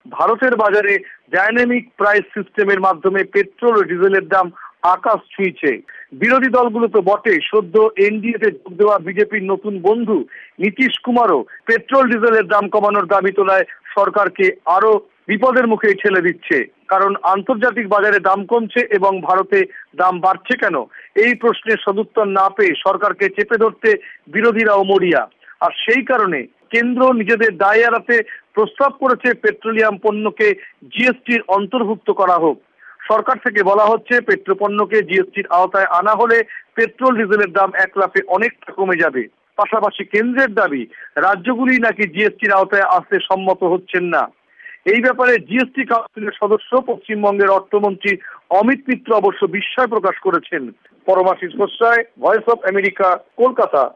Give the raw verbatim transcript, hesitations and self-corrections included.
ভারতের বাজারে dynamic price সিস্টেমের মাধ্যমে পেট্রোল ও ডিজেলের দাম আকাশ ছুঁইছে। বিরোধী দলগুলো তো বটে, সদ্য এনডিএতে যোগ দেওয়া বিজেপির নতুন বন্ধু নীতিশ কুমারও পেট্রোল ডিজেলের দাম কমানোর দাবি তোলায় সরকারকে আরো বিপদের মুখে ঠেলে দিচ্ছে। কারণ আন্তর্জাতিক বাজারে দাম কমছে এবং ভারতে দাম বাড়ছে কেন, এই প্রশ্নের সদুত্তর না পেয়ে সরকারকে চেপে ধরতে বিরোধীরাও মরিয়া। আর সেই কারণে কেন্দ্র নিজেদের দায় এড়াতে প্রস্তাব করেছে পেট্রোলিয়াম পণ্যকে জিএসটির অন্তর্ভুক্ত করা হোক। সরকার থেকে বলা হচ্ছে পেট্রোপণ্যকে জিএসটির আওতায় আনা হলে পেট্রোল ডিজেলের দাম এক লাফে অনেকটা কমে যাবে। পাশাপাশি কেন্দ্রের দাবি রাজ্যগুলি নাকি জিএসটির আওতায় আসতে সম্মত হচ্ছেন না। এই ব্যাপারে জিএসটি কাউন্সিলের সদস্য পশ্চিমবঙ্গের অর্থমন্ত্রী অমিত মিত্র অবশ্য বিস্ময় প্রকাশ করেছেন। Paramashis Goswami, voice of America, Kolkata.